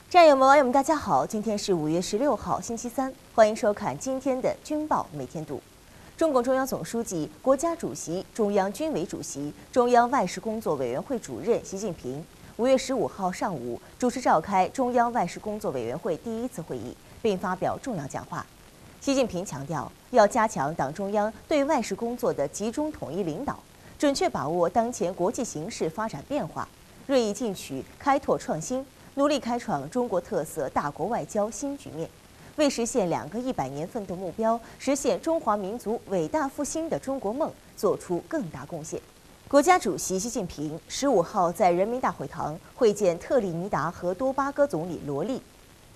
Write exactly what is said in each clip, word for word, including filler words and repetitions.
战友们、网友们，大家好！今天是五月十六号，星期三，欢迎收看今天的《军报每天读》。中共中央总书记、国家主席、中央军委主席、中央外事工作委员会主任习近平五月十五号上午主持召开中央外事工作委员会第一次会议，并发表重要讲话。习近平强调，要加强党中央对外事工作的集中统一领导，准确把握当前国际形势发展变化，锐意进取，开拓创新。 努力开创中国特色大国外交新局面，为实现两个一百年奋斗目标、实现中华民族伟大复兴的中国梦做出更大贡献。国家主席习近平十五号在人民大会堂会见特立尼达和多巴哥总理罗利。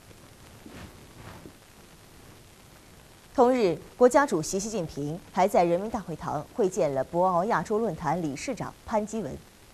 同日，国家主席习近平还在人民大会堂会见了博鳌亚洲论坛理事长潘基文。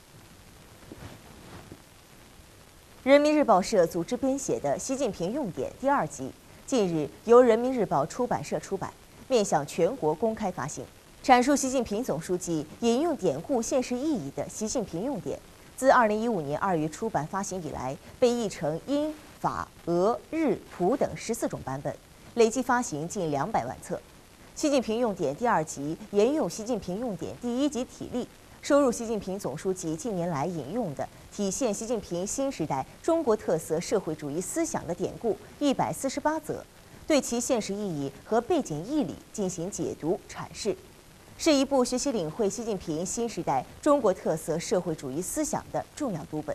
人民日报社组织编写的《习近平用典》第二集，近日由人民日报出版社出版，面向全国公开发行，阐述习近平总书记引用典故现实意义的《习近平用典》，自二零一五年二月出版发行以来，被译成英、法、俄、日、普等十四种版本，累计发行近两百万册。《习近平用典》第二集沿用《习近平用典》第一集体例。 收入习近平总书记近年来引用的体现习近平新时代中国特色社会主义思想的典故一百四十八则，对其现实意义和背景义理进行解读阐释，是一部学习领会习近平新时代中国特色社会主义思想的重要读本。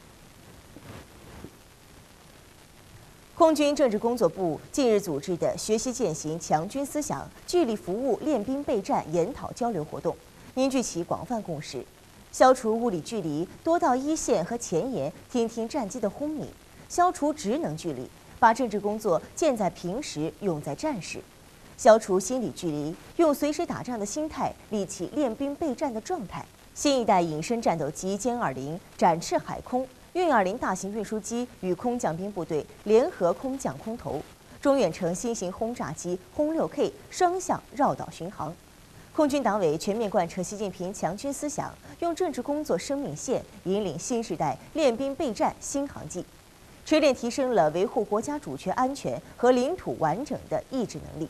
空军政治工作部近日组织的学习践行强军思想、聚力服务练兵备战研讨交流活动。 凝聚起广泛共识，消除物理距离，多到一线和前沿听听战机的轰鸣；消除职能距离，把政治工作建在平时，用在战时；消除心理距离，用随时打仗的心态立起练兵备战的状态。新一代隐身战斗机歼二零展翅海空，运二零大型运输机与空降兵部队联合空降空投，中远程新型轰炸机轰六 K 双向绕岛巡航。 空军党委全面贯彻习近平强军思想，用政治工作生命线引领新时代练兵备战新航迹，锤炼提升了维护国家主权安全和领土完整的意志能力。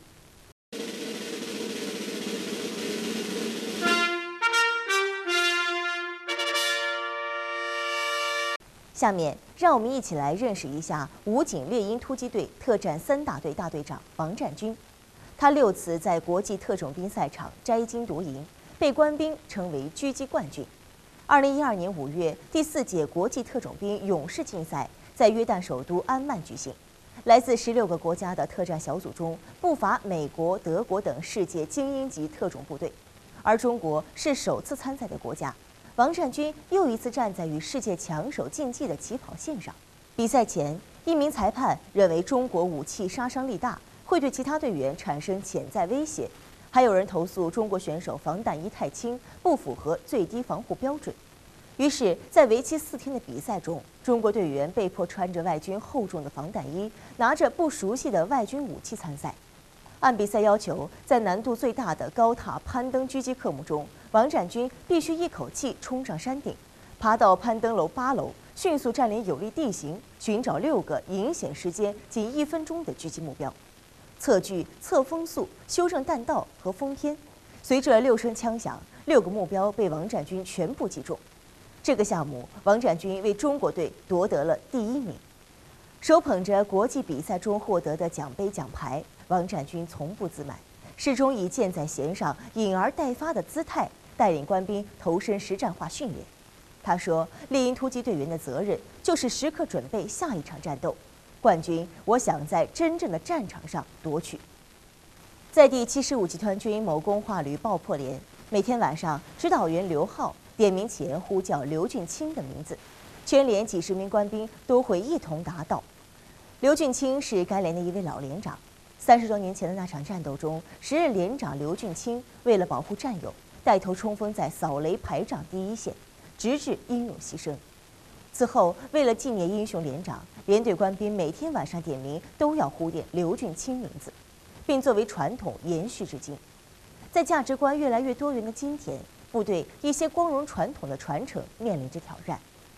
下面，让我们一起来认识一下武警猎鹰突击队特战三大队大队长王占军。 他六次在国际特种兵赛场摘金夺银，被官兵称为“狙击冠军”。二零一二年五月，第四届国际特种兵勇士竞赛在约旦首都安曼举行。来自十六个国家的特战小组中，不乏美国、德国等世界精英级特种部队，而中国是首次参赛的国家。王占军又一次站在与世界强手竞技的起跑线上。比赛前，一名裁判认为中国武器杀伤力大。 会对其他队员产生潜在威胁，还有人投诉中国选手防弹衣太轻，不符合最低防护标准。于是，在为期四天的比赛中，中国队员被迫穿着外军厚重的防弹衣，拿着不熟悉的外军武器参赛。按比赛要求，在难度最大的高塔攀登狙击科目中，王占军必须一口气冲上山顶，爬到攀登楼八楼，迅速占领有利地形，寻找六个引显时间仅一分钟的狙击目标。 测距、测风速、修正弹道和封天，随着六声枪响，六个目标被王占军全部击中。这个项目，王占军为中国队夺得了第一名。手捧着国际比赛中获得的奖杯奖牌，王占军从不自满，始终以箭在弦上、引而待发的姿态带领官兵投身实战化训练。他说：“猎鹰突击队员的责任就是时刻准备下一场战斗。” 冠军，我想在真正的战场上夺取。在第七十五集团军某工化旅爆破连，每天晚上，指导员刘浩点名前呼叫刘俊清的名字，全连几十名官兵都会一同答道。刘俊清是该连的一位老连长。三十多年前的那场战斗中，时任连长刘俊清为了保护战友，带头冲锋在扫雷排障第一线，直至英勇牺牲。 此后，为了纪念英雄连长，连队官兵每天晚上点名都要呼念刘俊清名字，并作为传统延续至今。在价值观越来越多元的今天，部队一些光荣传统的传承面临着挑战。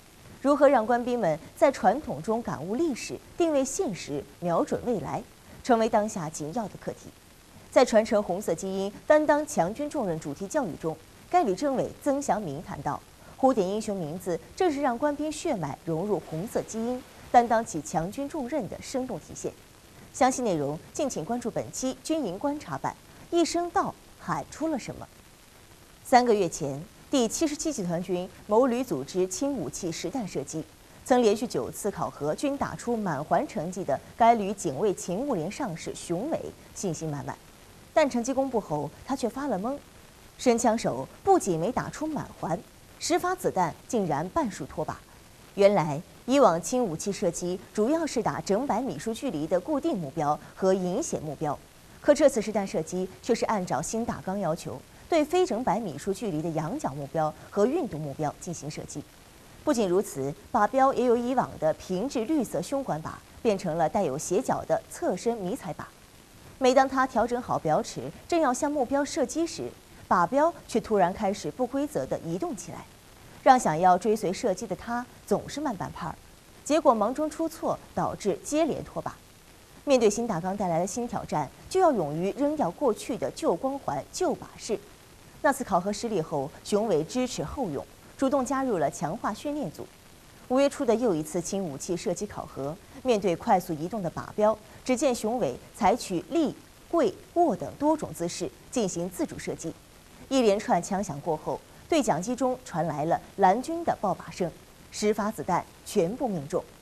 如何让官兵们在传统中感悟历史、定位现实、瞄准未来，成为当下紧要的课题。在传承红色基因、担当强军重任主题教育中，该旅政委曾祥明谈到，红点英雄名字正是让官兵血脉融入红色基因，担当起强军重任的生动体现。详细内容敬请关注本期军营观察版。一声道喊出了什么？三个月前，第七十七集团军某旅组织轻武器实弹射击，曾连续九次考核均打出满环成绩的该旅警卫勤务连上士熊伟信心满满，但成绩公布后，他却发了懵。神枪手不仅没打出满环，十发子弹竟然半数脱靶。原来，以往轻武器射击主要是打整百米数距离的固定目标和引显目标。可这次实弹射击却是按照新大纲要求，对非整百米数距离的仰角目标和运动目标进行射击。不仅如此，靶标也由以往的平质绿色胸管靶变成了带有斜角的侧身迷彩靶。每当他调整好标尺，正要向目标射击时，靶标却突然开始不规则地移动起来，让想要追随射击的他总是慢半拍儿，结果忙中出错，导致接连脱靶。面对新大纲带来的新挑战，就要勇于扔掉过去的旧光环、旧把式。那次考核失利后，熊伟知耻后勇，主动加入了强化训练组。五月初的又一次轻武器射击考核，面对快速移动的靶标，只见熊伟采取立、跪、卧等多种姿势进行自主射击。一连串枪响过后，对讲机中传来了蓝军的爆靶声，十发子弹全部命中。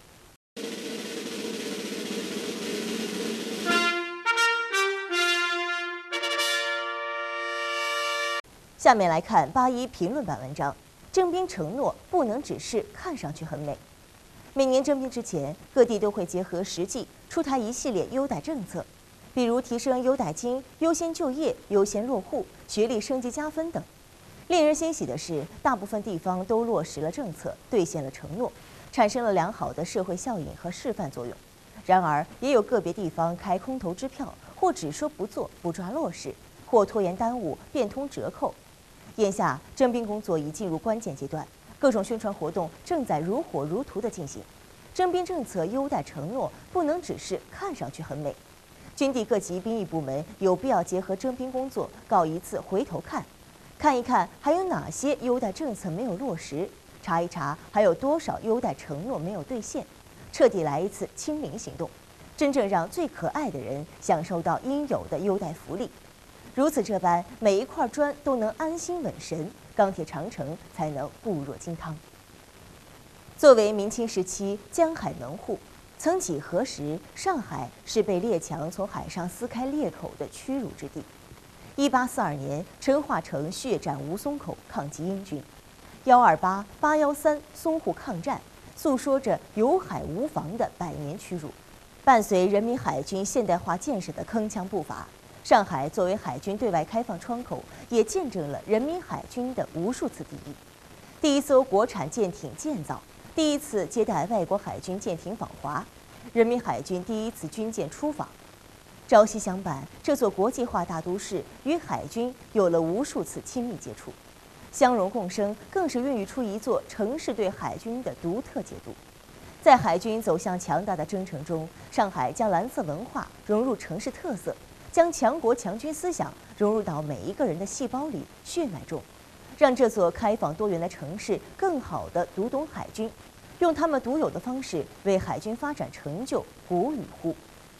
下面来看八一评论版文章：征兵承诺不能只是看上去很美。每年征兵之前，各地都会结合实际出台一系列优待政策，比如提升优待金、优先就业、优先落户、学历升级加分等。令人欣喜的是，大部分地方都落实了政策，兑现了承诺，产生了良好的社会效应和示范作用。然而，也有个别地方开空头支票，或只说不做、不抓落实，或拖延耽误、变通折扣。眼下，征兵工作已进入关键阶段，各种宣传活动正在如火如荼地进行。征兵政策优待承诺不能只是看上去很美，军地各级兵役部门有必要结合征兵工作搞一次回头看，看一看还有哪些优待政策没有落实，查一查还有多少优待承诺没有兑现，彻底来一次清零行动，真正让最可爱的人享受到应有的优待福利。如此这般，每一块砖都能安心稳神，钢铁长城才能固若金汤。作为明清时期江海门户，曾几何时，上海是被列强从海上撕开裂口的屈辱之地。一八四二年，陈化成血战吴淞口，抗击英军。幺二八、八幺三淞沪抗战，诉说着有海无防的百年屈辱。伴随人民海军现代化建设的铿锵步伐，上海作为海军对外开放窗口，也见证了人民海军的无数次砥砺。第一艘国产舰艇建造，第一次接待外国海军舰艇访华，人民海军第一次军舰出访。朝夕相伴，这座国际化大都市与海军有了无数次亲密接触，相容共生，更是孕育出一座城市对海军的独特解读。在海军走向强大的征程中，上海将蓝色文化融入城市特色，将强国强军思想融入到每一个人的细胞里、血脉中，让这座开放多元的城市更好地读懂海军，用他们独有的方式为海军发展成就鼓与呼。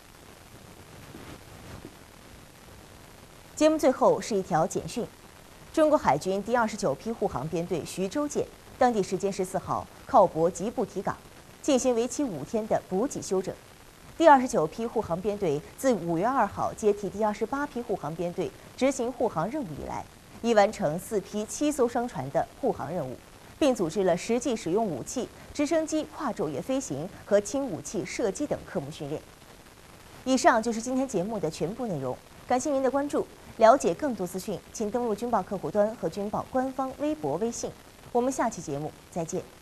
节目最后是一条简讯：中国海军第二十九批护航编队徐州舰，当地时间十四号靠泊吉布提港，进行为期五天的补给休整。第二十九批护航编队自五月二号接替第二十八批护航编队执行护航任务以来，已完成四批七艘商船的护航任务，并组织了实际使用武器、直升机跨昼夜飞行和轻武器射击等科目训练。以上就是今天节目的全部内容，感谢您的关注。了解更多资讯，请登录军报客户端和军报官方微博、微信。我们下期节目再见。